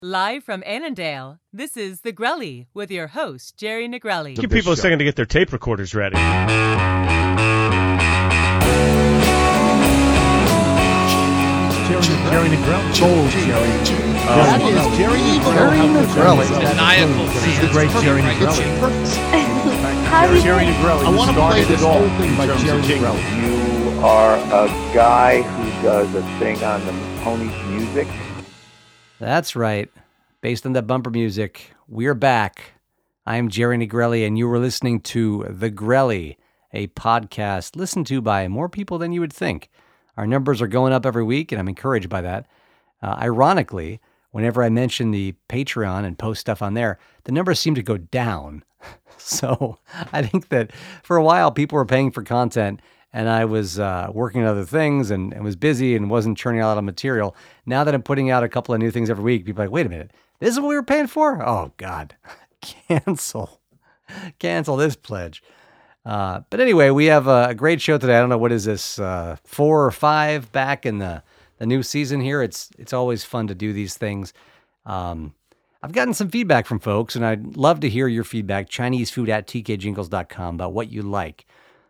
Live from Annandale, this is The Grelly with your host, Jerry Negrelli. Give people a second to get their tape recorders ready. Jerry Negrelli. That is Jerry Negrelli. This is the great Jerry Negrelli. Jerry Negrelli. I want to play this whole thing by Jerry Negrelli. You are a guy who does a thing on the Pony's Music. That's right. Based on that bumper music, we're back. I'm Jerry Negrelli, and you were listening to The Grelly, a podcast listened to by more people than you would think. Our numbers are going up every week, and I'm encouraged by that. Ironically, whenever I mention the Patreon and post stuff on there, the numbers seem to go down. So I think that for a while, people were paying for content, and I was working on other things and was busy and wasn't churning out a lot of material. Now that I'm putting out a couple of new things every week, people are like, wait a minute, this is what we were paying for? Oh, God. Cancel this pledge. But anyway, we have a great show today. I don't know, what is this, 4 or 5 back in the new season here. It's always fun to do these things. I've gotten some feedback from folks, and I'd love to hear your feedback. ChineseFood@tkjingles.com about what you like.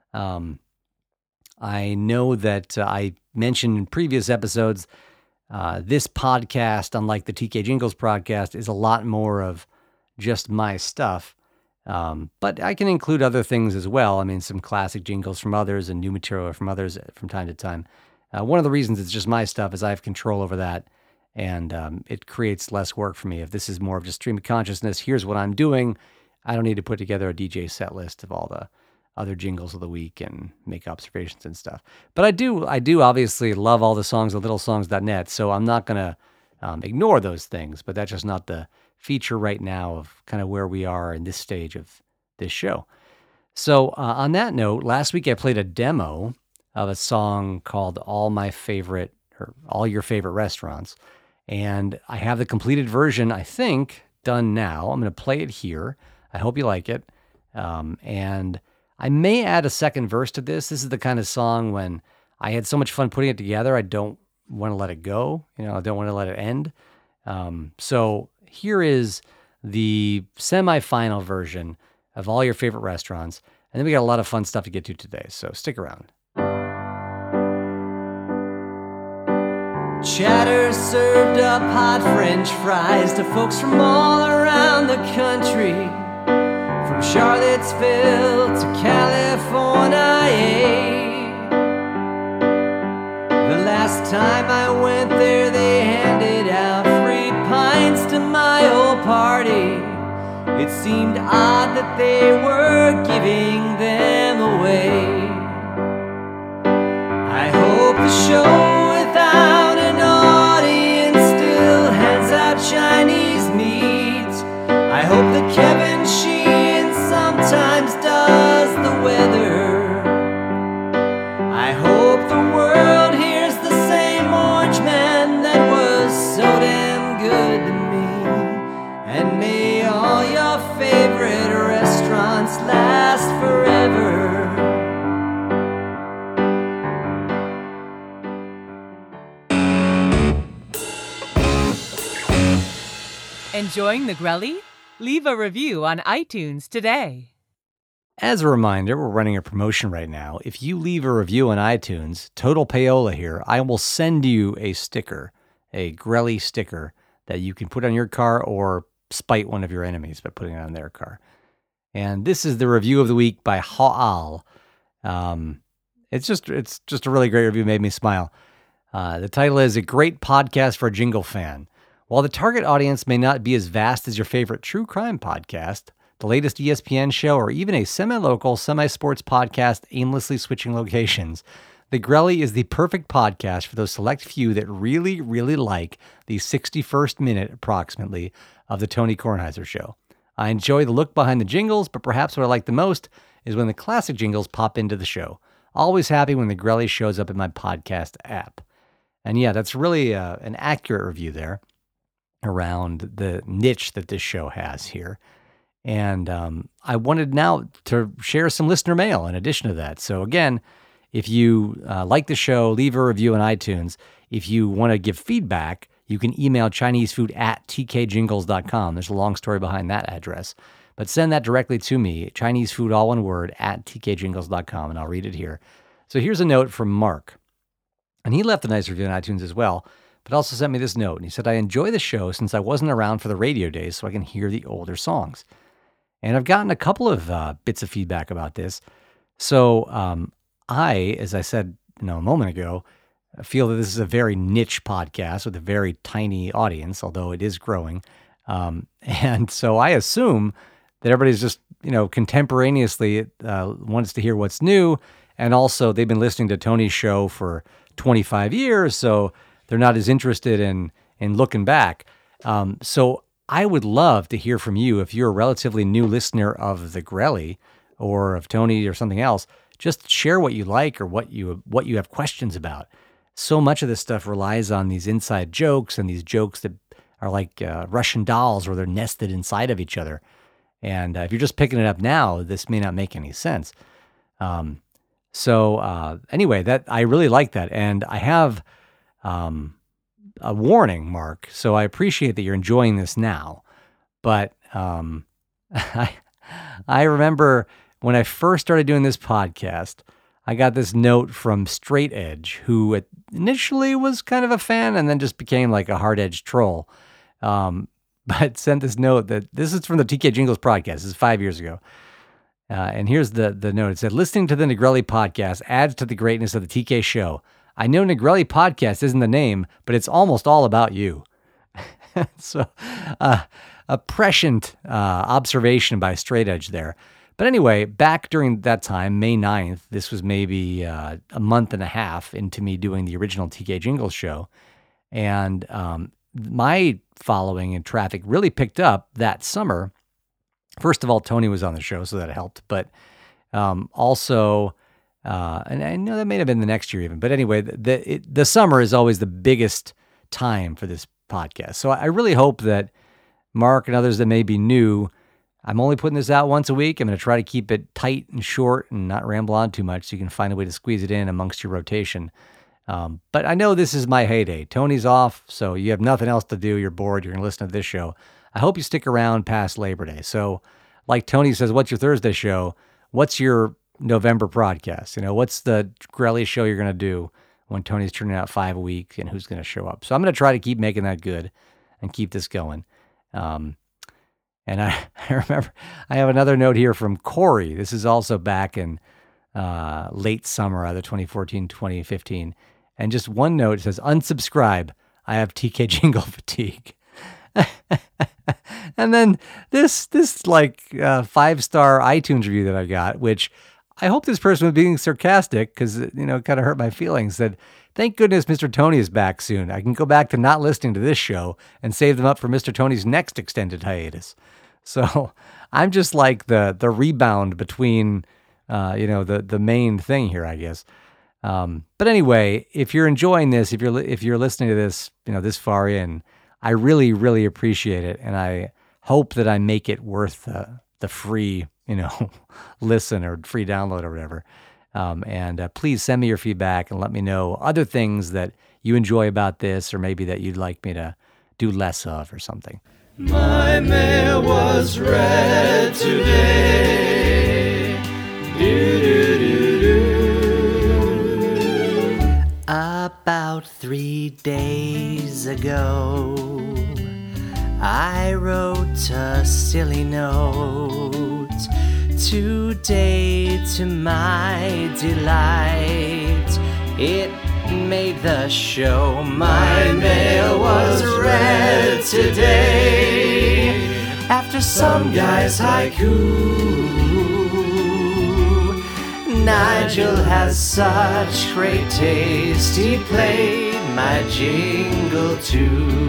I know that I mentioned in previous episodes, this podcast, unlike the TK Jingles podcast, is a lot more of just my stuff. But I can include other things as well. I mean, some classic jingles from others and new material from others from time to time. One of the reasons it's just my stuff is I have control over that, and it creates less work for me. If this is more of just stream of consciousness, here's what I'm doing. I don't need to put together a DJ set list of all the other jingles of the week and make observations and stuff. But I do obviously love all the songs at littlesongs.net, so I'm not going to ignore those things, but that's just not the feature right now of kind of where we are in this stage of this show. So on that note, last week I played a demo of a song called All Your Favorite Restaurants, and I have the completed version, I think, done now. I'm going to play it here. I hope you like it. And I may add a second verse to this. This is the kind of song when I had so much fun putting it together, I don't want to let it go. I don't want to let it end. So here is the semi-final version of All Your Favorite Restaurants. And then we got a lot of fun stuff to get to today, so stick around. Chatter served up hot French fries to folks from all around the country, from Charlottesville to California. The last time I went there, they handed out free pints to my old party. It seemed odd that they were giving them away. I hope the show without an audience still hands out Chinese meat. I hope that Kevin Sheehan sometimes does the weather. I hope the world hears the same Orange Man that was so damn good to me. And may all your favorite restaurants last forever. Enjoying The Grelly? Leave a review on iTunes today. As a reminder, we're running a promotion right now. If you leave a review on iTunes, Total Payola here, I will send you a sticker, a Grelly sticker that you can put on your car or spite one of your enemies by putting it on their car. And this is the review of the week by Ha'al. It's just a really great review, made me smile. The title is A Great Podcast for a Jingle Fan. While the target audience may not be as vast as your favorite true crime podcast, the latest ESPN show, or even a semi-local, semi-sports podcast aimlessly switching locations, The Grelly is the perfect podcast for those select few that really, really like the 61st minute, approximately, of the Tony Kornheiser Show. I enjoy the look behind the jingles, but perhaps what I like the most is when the classic jingles pop into the show. Always happy when The Grelly shows up in my podcast app. And yeah, that's really an accurate review there around the niche that this show has here. And I wanted now to share some listener mail in addition to that. So again, if you like the show, leave a review on iTunes. If you want to give feedback, you can email ChineseFood@tkjingles.com. There's a long story behind that address. But send that directly to me, Chinese food, all one word, @tkjingles.com, and I'll read it here. So here's a note from Mark. And he left a nice review on iTunes as well, but also sent me this note. And he said, I enjoy the show since I wasn't around for the radio days so I can hear the older songs. And I've gotten a couple of bits of feedback about this. So I, as I said a moment ago, feel that this is a very niche podcast with a very tiny audience, although it is growing. And so I assume that everybody's just, contemporaneously wants to hear what's new. And also they've been listening to Tony's show for 25 years, so they're not as interested in looking back. So I would love to hear from you if you're a relatively new listener of the Grelly or of Tony or something else. Just share what you like or what you have questions about. So much of this stuff relies on these inside jokes and these jokes that are like Russian dolls where they're nested inside of each other. And if you're just picking it up now, this may not make any sense. So anyway, that I really like that. And I have a warning, Mark. So I appreciate that you're enjoying this now. But I remember when I first started doing this podcast, I got this note from Straight Edge, who initially was kind of a fan and then just became like a hard-edged troll. But sent this note that this is from the TK Jingles podcast. This is 5 years ago. And here's the note. It said, listening to the Negrelli podcast adds to the greatness of the TK show. I know Negrelli podcast isn't the name, but it's almost all about you. So a prescient observation by Straight Edge there. But anyway, back during that time, May 9th, this was maybe a month and a half into me doing the original TK Jingles show. And my following and traffic really picked up that summer. First of all, Tony was on the show, so that helped. But also, and I know that may have been the next year even. But anyway, the summer is always the biggest time for this podcast. So I really hope that Mark and others that may be new, I'm only putting this out once a week. I'm going to try to keep it tight and short and not ramble on too much so you can find a way to squeeze it in amongst your rotation. But I know this is my heyday. Tony's off, so you have nothing else to do. You're bored. You're going to listen to this show. I hope you stick around past Labor Day. So like Tony says, what's your Thursday show? What's your November broadcast? What's the Grelly show you're going to do when Tony's turning out 5 a week and who's going to show up? So I'm going to try to keep making that good and keep this going. And I remember I have another note here from Corey. This is also back in late summer, either 2014, 2015. And just one note, it says, unsubscribe. I have TK Jingle fatigue. And then this like 5-star iTunes review that I got, which I hope this person was being sarcastic because, it kind of hurt my feelings, said, thank goodness Mr. Tony is back soon. I can go back to not listening to this show and save them up for Mr. Tony's next extended hiatus. So I'm just like the rebound between, the main thing here, I guess. But anyway, if you're enjoying this, if you're listening to this, this far in, I really, really appreciate it. And I hope that I make it worth the free, listen or free download or whatever. And please send me your feedback and let me know other things that you enjoy about this, or maybe that you'd like me to do less of or something. My mail was read today. About 3 days ago, I wrote a silly note. Today, to my delight, it made the show. My mail was read today. After some guy's haiku, Nigel has such great taste, he played my jingle too.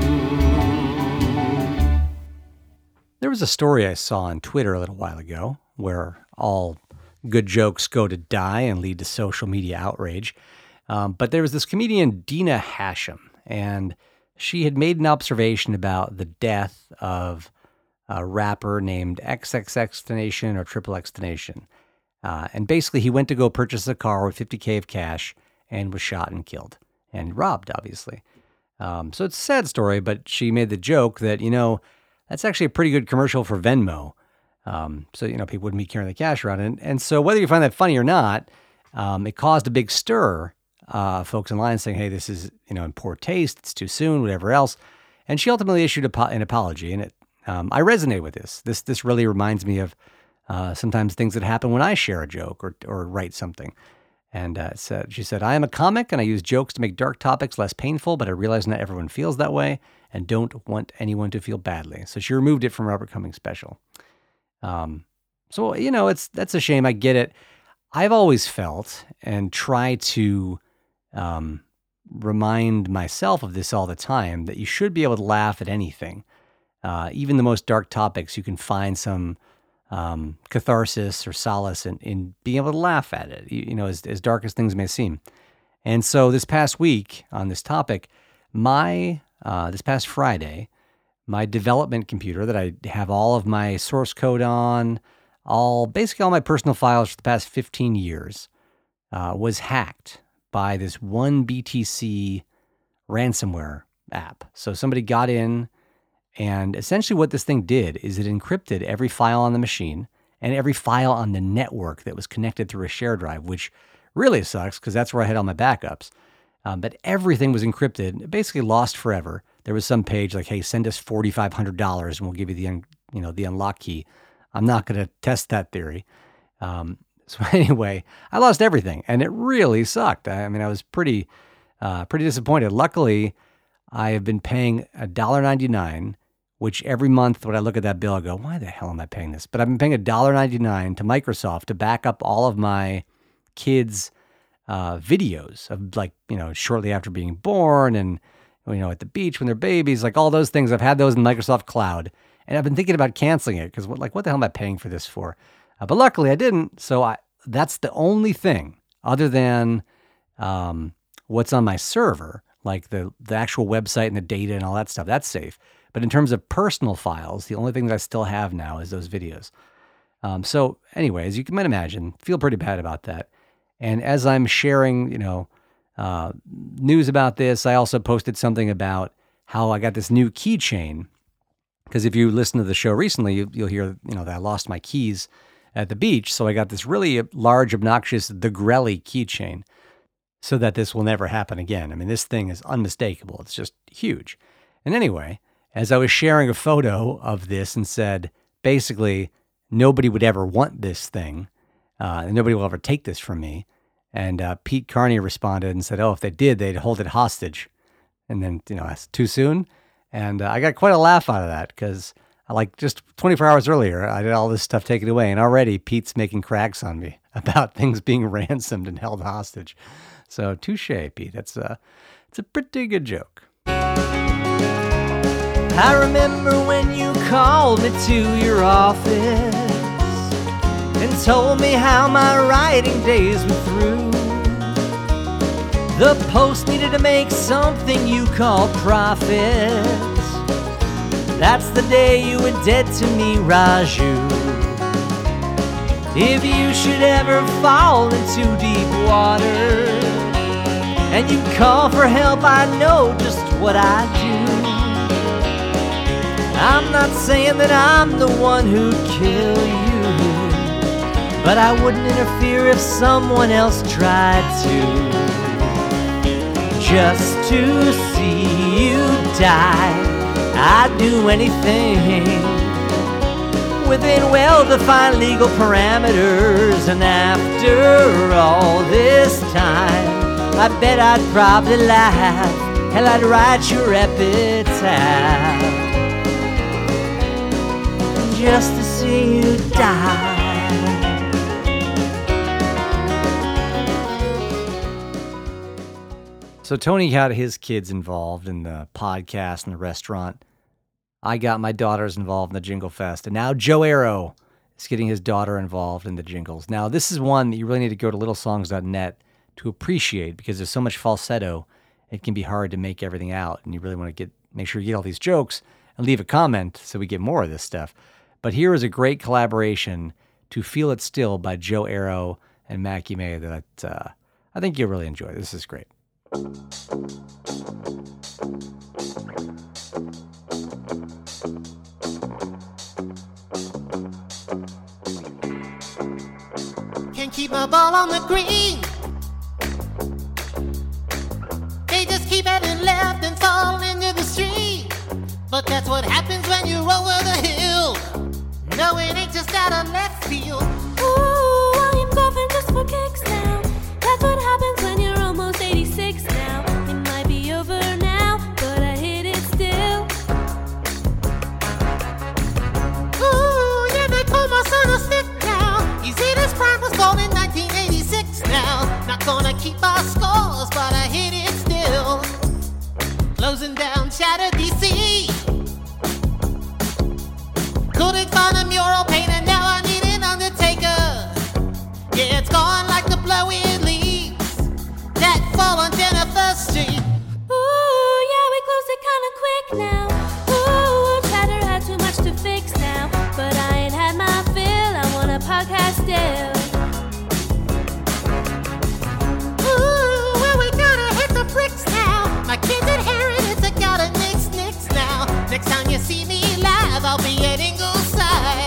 There was a story I saw on Twitter a little while ago where all good jokes go to die and lead to social media outrage. But there was this comedian, Dina Hashem, and she had made an observation about the death of a rapper named XXXTentacion or XXXTentacion. And basically, he went to go purchase a car with $50K of cash and was shot and killed and robbed, obviously. So it's a sad story, but she made the joke that, that's actually a pretty good commercial for Venmo. So, people wouldn't be carrying the cash around. And so whether you find that funny or not, it caused a big stir, folks online saying, hey, this is, in poor taste, it's too soon, whatever else. And she ultimately issued an apology. And I resonate with this. This really reminds me of sometimes things that happen when I share a joke or write something. And she said, I am a comic and I use jokes to make dark topics less painful, but I realize not everyone feels that way and don't want anyone to feel badly. So she removed it from Robert Cummings' special. So, that's a shame. I get it. I've always felt and try to remind myself of this all the time, that you should be able to laugh at anything. Even the most dark topics, you can find some catharsis or solace in being able to laugh at it, as dark as things may seem. And so this past week on this topic, this past Friday, my development computer that I have all of my source code on, basically all my personal files for the past 15 years, was hacked by this 1BTC ransomware app. So somebody got in, and essentially what this thing did is it encrypted every file on the machine and every file on the network that was connected through a shared drive, which really sucks because that's where I had all my backups. But everything was encrypted, basically lost forever. There was some page like, hey, send us $4,500 and we'll give you the unlock key. I'm not going to test that theory. So anyway, I lost everything and it really sucked. I was pretty disappointed. Luckily, I have been paying $1.99, which every month when I look at that bill, I go, why the hell am I paying this? But I've been paying $1.99 to Microsoft to back up all of my kids' videos of shortly after being born and, at the beach when they're babies, like all those things. I've had those in Microsoft Cloud, and I've been thinking about canceling it because what the hell am I paying for this for? But luckily I didn't. So that's the only thing other than what's on my server, like the actual website and the data and all that stuff. That's safe. But in terms of personal files, the only thing that I still have now is those videos. So anyway, as you can imagine, feel pretty bad about that. And as I'm sharing, news about this, I also posted something about how I got this new keychain. Because if you listen to the show recently, you'll hear, that I lost my keys at the beach. So I got this really large, obnoxious The Grelly keychain so that this will never happen again. This thing is unmistakable. It's just huge. And anyway, as I was sharing a photo of this and said, basically, nobody would ever want this thing. And nobody will ever take this from me. And Pete Carney responded and said, if they did, they'd hold it hostage. And then, that's too soon. And I got quite a laugh out of that because just 24 hours earlier, I did all this stuff taken away. And already Pete's making cracks on me about things being ransomed and held hostage. So touche, Pete. It's a pretty good joke. I remember when you called me to your office and told me how my writing days were through. The Post needed to make something you called profits. That's the day you were dead to me, Raju. If you should ever fall into deep water and you call for help, I know just what I do. I'm not saying that I'm the one who'd kill you, but I wouldn't interfere if someone else tried to. Just to see you die, I'd do anything within well-defined legal parameters. And after all this time, I bet I'd probably laugh. Hell, I'd write your epitaph just to see you die. So Tony had his kids involved in the podcast and the restaurant. I got my daughters involved in the Jingle Fest. And now Joe Arrow is getting his daughter involved in the jingles. Now, this is one that you really need to go to littlesongs.net to appreciate because there's so much falsetto, it can be hard to make everything out. And you really want to make sure you get all these jokes and leave a comment so we get more of this stuff. But here is a great collaboration to Feel It Still by Joe Arrow and Mackie May that I think you'll really enjoy. This is great. Can't keep my ball on the green. They just keep heading left and fall into the stream. But that's what happens when you're over the hill. No, it ain't just out of left field. Ooh, I am golfing just for kicks now. That's what happens when you're almost 86 now. It might be over now, but I hit it still. Ooh, yeah, they call my son a stick now. He's in his prime, was born in 1986 now. Not gonna keep our scores, but I hit it still. Closing down Chatter DC. Couldn't find a mural painter, now I need an undertaker. Yeah, it's gone like the blowing leaves that fall on Jennifer Street. Ooh, yeah, we closed it kinda quick now. Ooh, Chatter had too much to fix now. But I ain't had my fill, I want a podcast still. Ooh, well, we gotta hit the bricks now. My kids' inheritance, I gotta nix now. Next time you see me live, I'll be at Ingleside.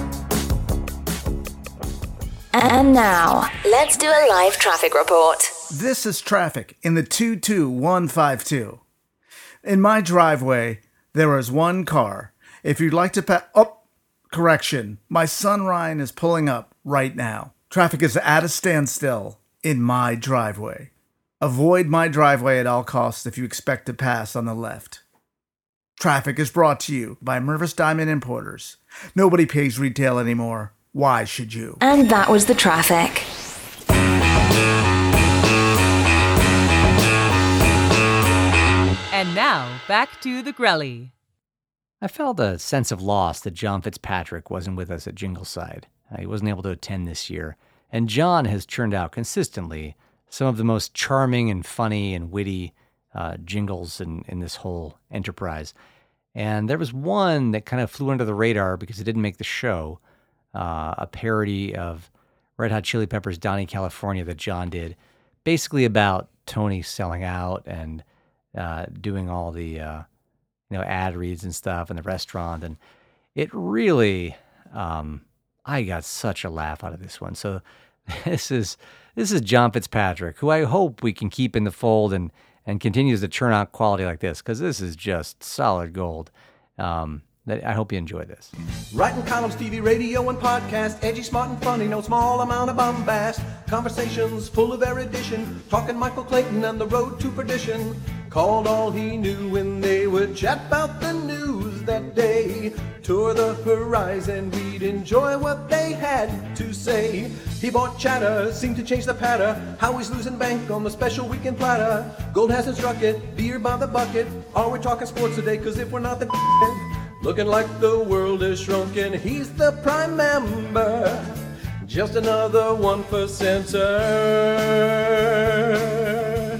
And now, let's do a live traffic report. This is traffic in the 22152. In my driveway, there is one car. If you'd like to correction. My son Ryan is pulling up right now. Traffic is at a standstill in my driveway. Avoid my driveway at all costs if you expect to pass on the left. Traffic is brought to you by Mervis Diamond Importers. Nobody pays retail anymore. Why should you? And that was the traffic. And now, back to the Grelly. I felt a sense of loss that John Fitzpatrick wasn't with us at Jingleside. He wasn't able to attend this year. And John has churned out consistently some of the most charming and funny and witty jingles in this whole enterprise. And there was one that kind of flew under the radar because it didn't make the show, a parody of Red Hot Chili Peppers' Donny California that John did, basically about Tony selling out and doing all the ad reads and stuff in the restaurant. And it really, I got such a laugh out of this one. So this is John Fitzpatrick, who I hope we can keep in the fold and continues to churn out quality like this, because this is just solid gold. I hope you enjoy this. Writing columns, TV, radio, and podcast. Edgy, smart, and funny. No small amount of bombast. Conversations full of erudition. Talking Michael Clayton and the road to perdition. Called all he knew when they would chat about the news that day. Tour the horizon, we'd enjoy what they had to say. He bought Chatter, seemed to change the patter. How he's losing bank on the special weekend platter. Gold hasn't struck it, beer by the bucket. Are we talking sports today? Cause if we're not, then looking like the world is shrunken. He's the prime member, just another 1%er.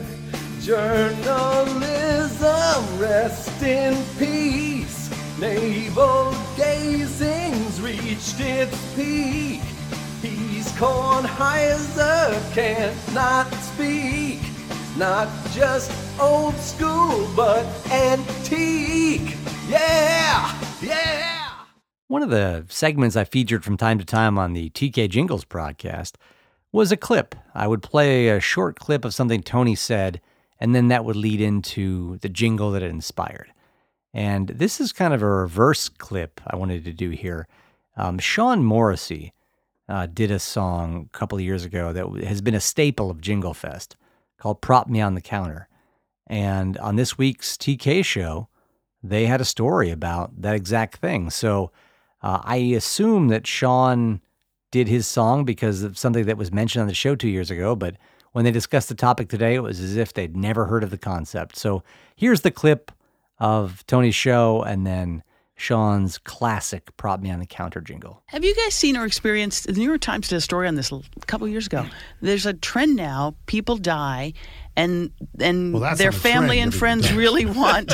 Journalism, rest in peace. Navel gazing's reached its peak. He's Kornheiser, can't not speak. Not just old school, but antique. Yeah! Yeah! One of the segments I featured from time to time on the TK Jingles broadcast was a clip. I would play a short clip of something Tony said, and then that would lead into the jingle that it inspired. And this is kind of a reverse clip I wanted to do here. Sean Morrissey did a song a couple of years ago that has been a staple of Jingle Fest called Prop Me on the Counter. And on this week's TK show, they had a story about that exact thing. So I assume that Sean did his song because of something that was mentioned on the show 2 years ago, but when they discussed the topic today, it was as if they'd never heard of the concept. So here's the clip of Tony's show and then Sean's classic Prop Me on the Counter jingle. Have you guys seen or experienced, the New York Times did a story on this a couple of years ago. There's a trend now, people die and their family and friends really want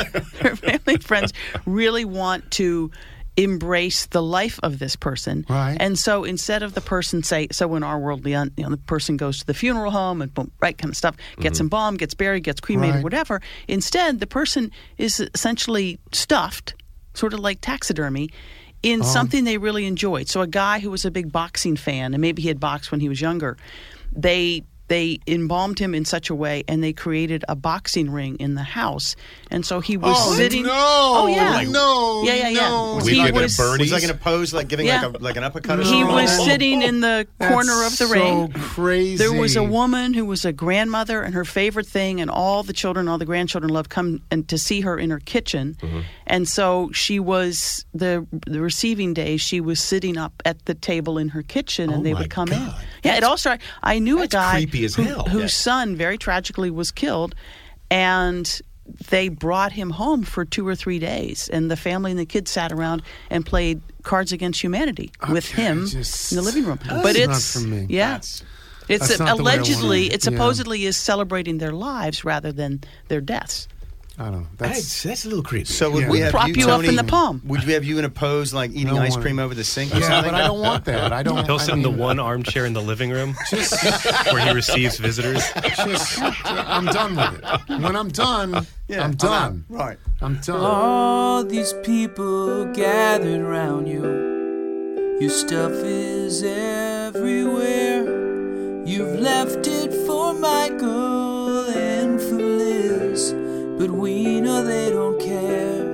to embrace the life of this person. Right. And so instead of the person so in our world, the person goes to the funeral home and boom, right kind of stuff, gets embalmed, gets buried, gets cremated, whatever. Instead, the person is essentially stuffed sort of like taxidermy, in something they really enjoyed. So a guy who was a big boxing fan, and maybe he had boxed when he was younger, they embalmed him in such a way, and they created a boxing ring in the house. And so he was sitting. No! Oh yeah! Like, no! Yeah. Was he like in a pose, like giving like an uppercut? Or something? He was sitting in the corner of the ring. So crazy. There was a woman who was a grandmother, and her favorite thing, and all the children, all the grandchildren loved come and to see her in her kitchen. Mm-hmm. And so she was the receiving day. She was sitting up at the table in her kitchen, and they would come in. Yeah, it all started. I knew a guy whose son very tragically was killed, and they brought him home for 2 or 3 days, and the family and the kids sat around and played Cards Against Humanity with him in the living room. But it's not for me. Yeah. It's allegedly, it supposedly is celebrating their lives rather than their deaths. I don't know. That's a little creepy. So would we have prop you up in the palm? Would we have you in a pose like eating ice cream over the sink or something? Yeah, but I don't want that. I don't. He'll sit in the one armchair in the living room where he receives visitors. I'm done with it. When I'm done, I'm done. Right. I'm done. All these people gathered around you. Your stuff is everywhere. You've left it for Michael and for Liz, but we know they don't care.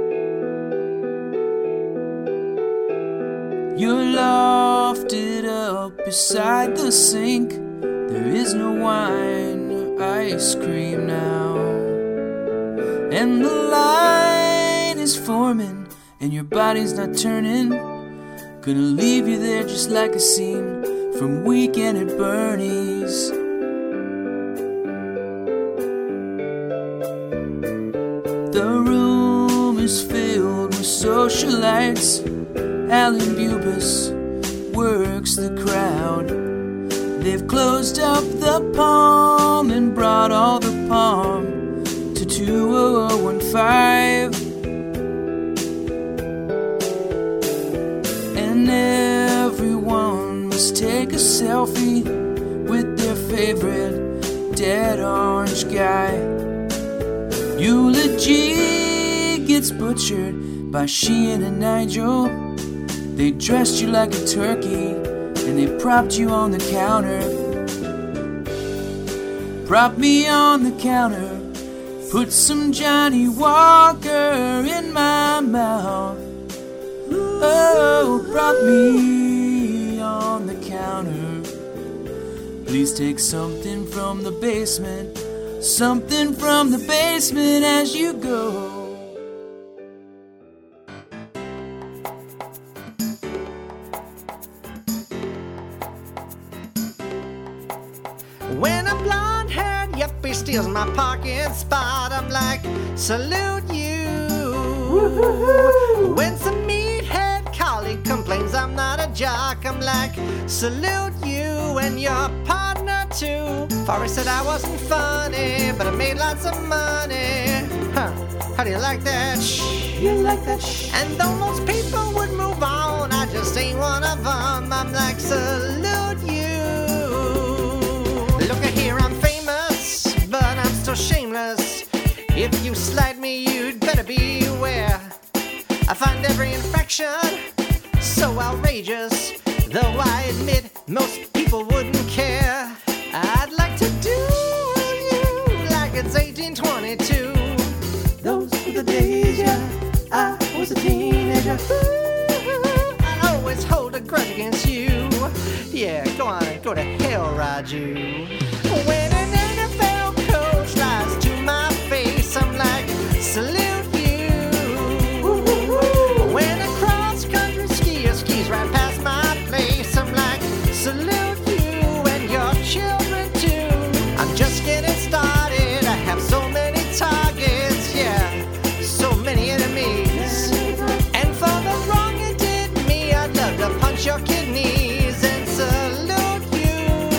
You're lofted up beside the sink. There is no wine or ice cream now. And the line is forming and your body's not turning. Gonna leave you there just like a scene from Weekend at Bernie's. The room is filled with socialites. Alan Bubis works the crowd. They've closed up the Palm and brought all the Palm to 20015. And everyone must take a selfie with their favorite dead orange guy. Eulogy gets butchered by Sheehan and Nigel. They dressed you like a turkey and they propped you on the counter. Prop me on the counter. Put some Johnny Walker in my mouth. Oh, prop me on the counter. Please take something from the basement. Something from the basement as you go. When a blonde-haired yuppie steals my parking spot, I'm like, salute you. Woo-hoo-hoo. When some meathead colleague complains I'm not a jock, I'm like, salute you and your partner too. Forrest said I wasn't funny, but I made lots of money. Huh, how do you like that? Shh. You like that? Shh. And though most people would move on, I just ain't one of them. I'm like, salute you. Look at here, I'm famous, but I'm still shameless. If you slight me, you'd better beware. I find every infraction so outrageous, though I admit most people wouldn't care. I'd like to do you like it's 1822. Those were the days, yeah, I was a teenager. Ooh, I always hold a grudge against you. Yeah, go on and go to hell, Raju. When an NFL coach lies to my face, I'm like, salute you. When a cross-country skier skis right past my place, I'm like, salute you and your children too. I'm just getting started, I have so many targets, yeah, so many enemies. And for the wrong you did me, I'd love to punch your kidneys and salute you.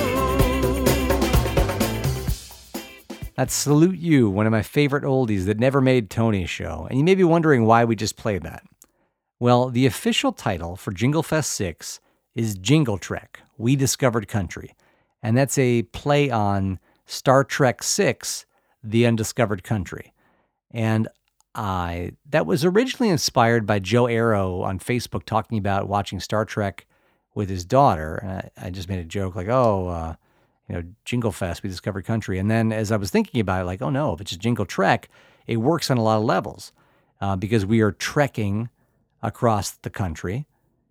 That's Salute You, one of my favorite oldies that never made Tony's show. And you may be wondering why we just played that. Well, the official title for Jingle Fest 6 is Jingle Trek, We Discovered Country. And that's a play on Star Trek VI, The Undiscovered Country. And that was originally inspired by Joe Arrow on Facebook talking about watching Star Trek with his daughter. And I just made a joke like, Jingle Fest, we discovered country. And then as I was thinking about it, like, oh no, if it's just Jingle Trek, it works on a lot of levels because we are trekking across the country,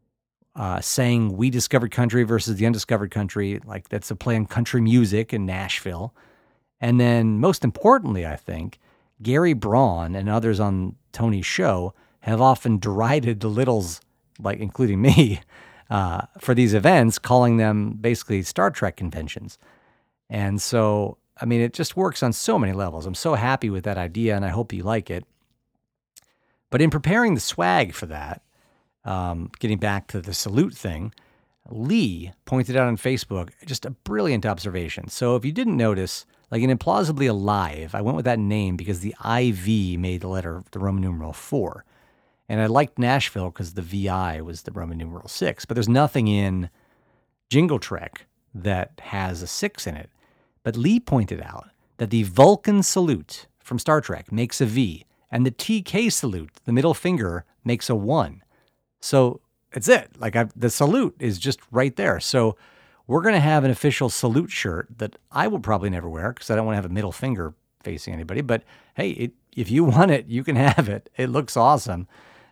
saying we discovered country versus the undiscovered country. Like that's a play on country music in Nashville. And then most importantly, I think, Gary Braun and others on Tony's show have often derided the Littles, like including me, for these events, calling them basically Star Trek conventions. And so, I mean, it just works on so many levels. I'm so happy with that idea, and I hope you like it. But in preparing the swag for that, getting back to the salute thing, Lee pointed out on Facebook just a brilliant observation. So if you didn't notice, like in Implausibly Alive, I went with that name because the IV made the Roman numeral 4. And I liked Nashville because the VI was the Roman numeral 6. But there's nothing in Jingle Trek that has a 6 in it. But Lee pointed out that the Vulcan salute from Star Trek makes a V, and the TK salute, the middle finger, makes a 1. So it's it. Like the salute is just right there. So we're going to have an official salute shirt that I will probably never wear because I don't want to have a middle finger facing anybody. But hey, if you want it, you can have it. It looks awesome.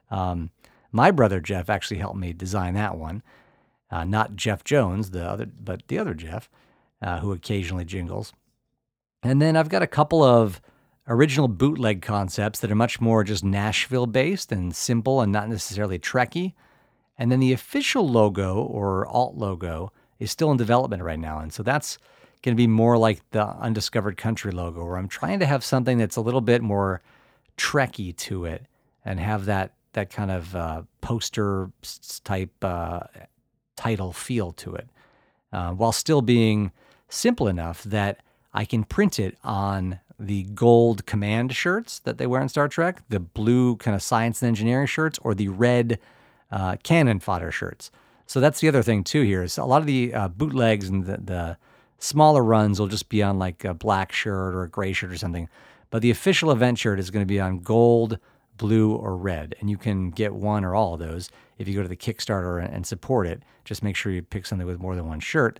My brother Jeff actually helped me design that one. Not Jeff Jones, but the other Jeff, who occasionally jingles. And then I've got a couple of original bootleg concepts that are much more just Nashville-based and simple and not necessarily Trekky. And then the official logo or alt logo is still in development right now. And so that's going to be more like the Undiscovered Country logo, where I'm trying to have something that's a little bit more Trekky to it and have that kind of poster type title feel to it, while still being simple enough that I can print it on the gold command shirts that they wear in Star Trek, the blue kind of science and engineering shirts, or the red cannon fodder shirts. So that's the other thing too here is a lot of the bootlegs and the smaller runs will just be on like a black shirt or a gray shirt or something. But the official event shirt is going to be on gold, blue, or red. And you can get one or all of those if you go to the Kickstarter and support it. Just make sure you pick something with more than one shirt.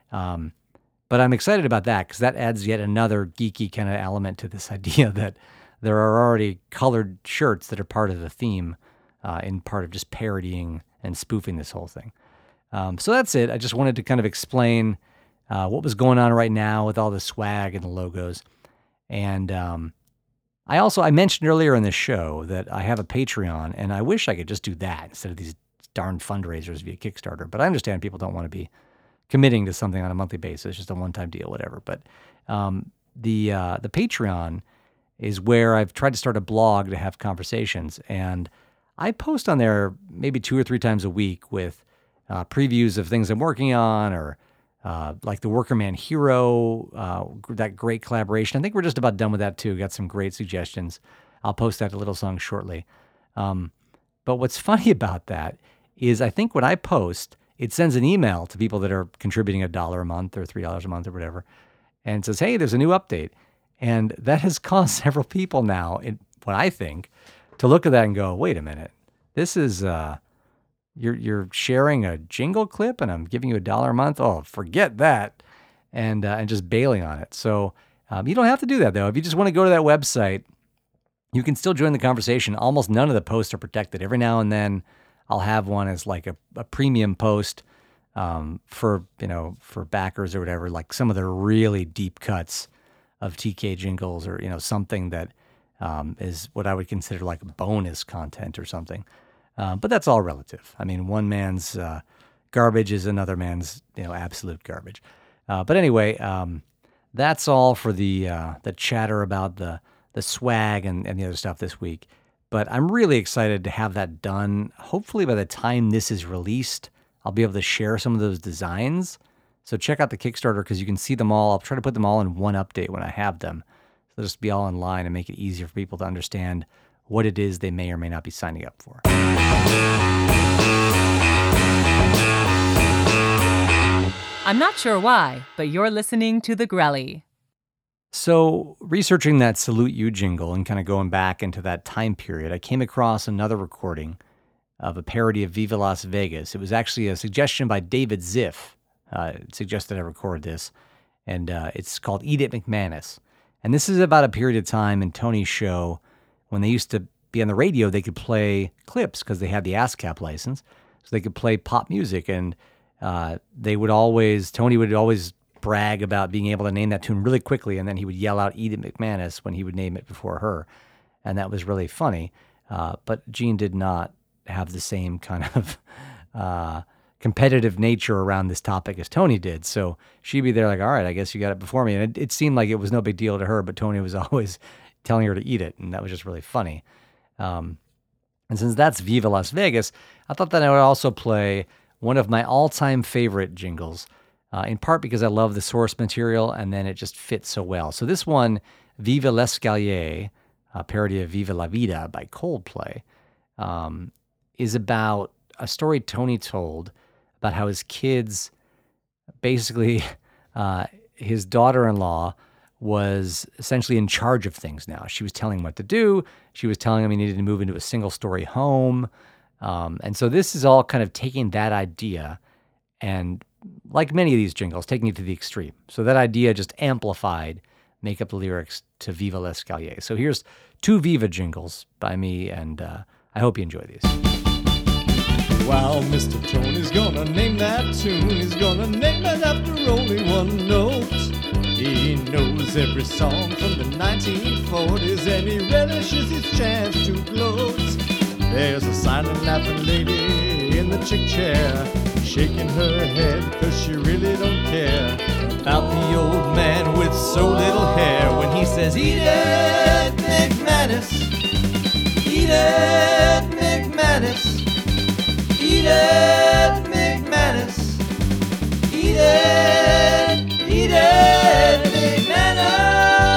But I'm excited about that because that adds yet another geeky kind of element to this idea that there are already colored shirts that are part of the theme in part of just parodying and spoofing this whole thing. So that's it. I just wanted to kind of explain what was going on right now with all the swag and the logos. And I mentioned earlier in the show that I have a Patreon, and I wish I could just do that instead of these darn fundraisers via Kickstarter. But I understand people don't want to be committing to something on a monthly basis, just a one-time deal, whatever. But the Patreon is where I've tried to start a blog to have conversations, and I post on there maybe 2 or 3 times a week with previews of things I'm working on, or like the Worker Man Hero, that great collaboration. I think we're just about done with that too. Got some great suggestions. I'll post that to Little Song shortly. But what's funny about that is I think when I post, it sends an email to people that are contributing $1 a month or $3 a month or whatever, and says, hey, there's a new update. And that has caused several people now, what I think, to look at that and go, wait a minute, this is, you're sharing a jingle clip and I'm giving you $1 a month? Oh, forget that. And just bailing on it. So you don't have to do that, though. If you just want to go to that website, you can still join the conversation. Almost none of the posts are protected. Every now and then I'll have one as like a premium post for backers or whatever, like some of the really deep cuts of TK jingles, or, something that is what I would consider like bonus content or something. But that's all relative. I mean, one man's garbage is another man's, absolute garbage. But anyway, that's all for the chatter about the swag and the other stuff this week. But I'm really excited to have that done. Hopefully by the time this is released, I'll be able to share some of those designs. So check out the Kickstarter because you can see them all. I'll try to put them all in one update when I have them. So they'll just be all online and make it easier for people to understand what it is they may or may not be signing up for. I'm not sure why, but you're listening to The Grelly. So researching that Salute You jingle and kind of going back into that time period, I came across another recording of a parody of Viva Las Vegas. It was actually a suggestion by David Ziff. Suggested I record this, and it's called Eat It McManus. And this is about a period of time in Tony's show when they used to be on the radio. They could play clips because they had the ASCAP license, so they could play pop music. And Tony would always brag about being able to name that tune really quickly, and then he would yell out "Eat It McManus" when he would name it before her, and that was really funny. But Gene did not have the same kind of competitive nature around this topic as Tony did. So she'd be there like, all right, I guess you got it before me. And it seemed like it was no big deal to her, but Tony was always telling her to eat it. And that was just really funny. And since that's Viva Las Vegas, I thought that I would also play one of my all-time favorite jingles, in part because I love the source material and then it just fits so well. So this one, Viva l'Escalier, a parody of Viva la Vida by Coldplay, is about a story Tony told about how his kids, basically his daughter-in-law was essentially in charge of things now. She was telling him what to do. She was telling him he needed to move into a single-story home. And so this is all kind of taking that idea and, like many of these jingles, taking it to the extreme. So that idea just amplified, make up the lyrics to Viva l'Escalier. So here's 2 Viva jingles by me, and I hope you enjoy these. Well, Mr. Tony's gonna name that tune. He's gonna name it after only one note. He knows every song from the 1940s, and he relishes his chance to gloat. There's a silent laughing lady in the chick chair, shaking her head 'cause she really don't care about the old man with so little hair when he says, "Eat it, McManus. Eat it, McManus. Eat it, McManus. Eat it, McManus."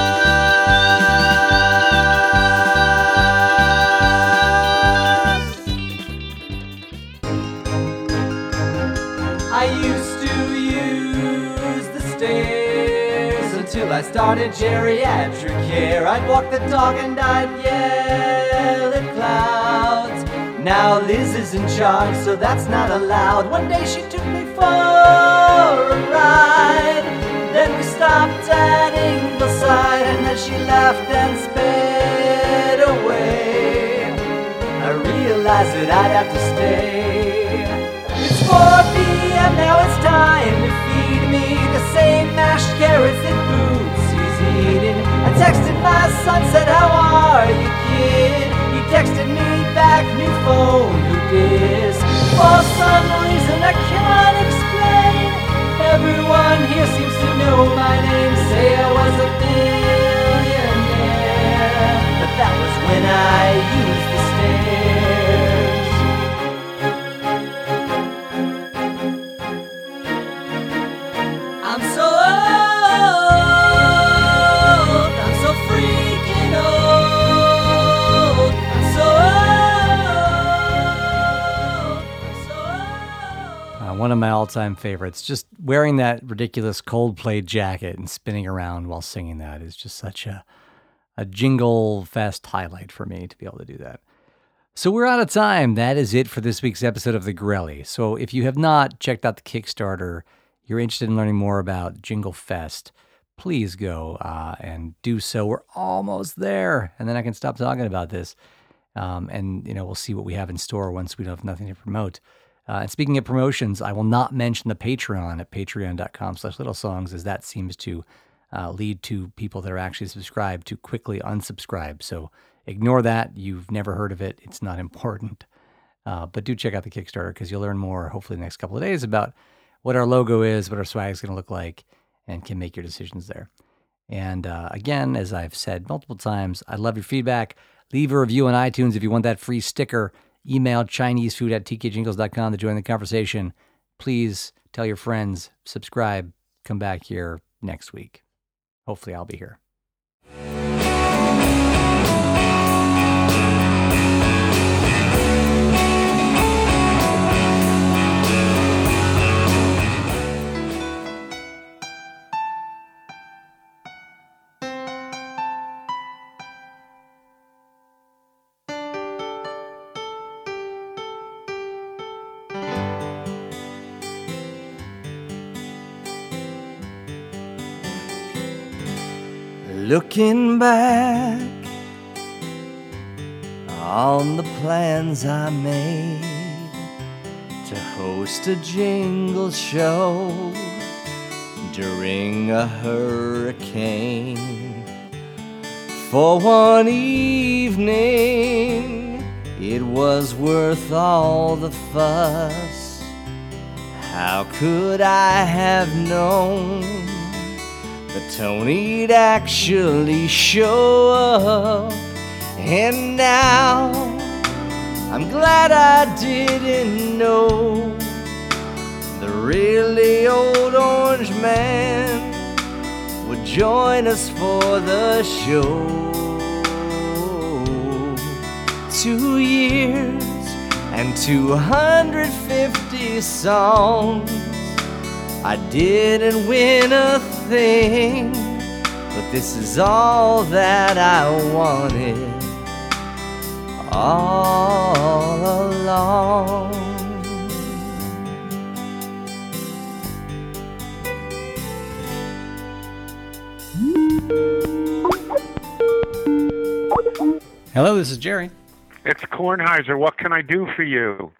I used to use the stairs until I started geriatric care. I'd walk the dog and I'd yell at clouds. Now Liz is in charge, so that's not allowed. One day she took me for a ride. Then we stopped at Ingleside, and then she laughed and sped away. I realized that I'd have to stay. It's 4 p.m. now, it's time to feed me the same mashed carrots that Bootsy's eating. I texted my son, said, "How are you, kid?" He texted me back, "New phone, who dis?" For some reason I can't explain, everyone here seems to know my name. Say I was a billionaire, but that was when I used the stairs. I'm so old, I'm so freaking old, I'm so old. One of my all-time favorites. Just wearing that ridiculous Coldplay jacket and spinning around while singing that is just such a jingle fest highlight for me to be able to do that. So we're out of time. That is it for this week's episode of The Grelly. So if you have not checked out the Kickstarter, you're interested in learning more about Jingle Fest, please go and do so. We're almost there, and then I can stop talking about this. And we'll see what we have in store once we don't have nothing to promote. And speaking of promotions, I will not mention the Patreon at patreon.com/littlesongs, as that seems to lead to people that are actually subscribed to quickly unsubscribe. So ignore that. You've never heard of it. It's not important. But do check out the Kickstarter, because you'll learn more, hopefully, the next couple of days about what our logo is, what our swag is going to look like, and can make your decisions there. And again, as I've said multiple times, I love your feedback. Leave a review on iTunes if you want that free sticker. Email ChineseFood@tkjingles.com to join the conversation. Please tell your friends, subscribe, come back here next week. Hopefully I'll be here. Looking back on the plans I made to host a jingle show during a hurricane. For one evening, it was worth all the fuss. How could I have known that Tony'd actually show up? And now I'm glad I didn't know the really old orange man would join us for the show. 2 years and 250 songs. I didn't win a thing, but this is all that I wanted all along. Hello, this is Jerry. It's Kornheiser. What can I do for you?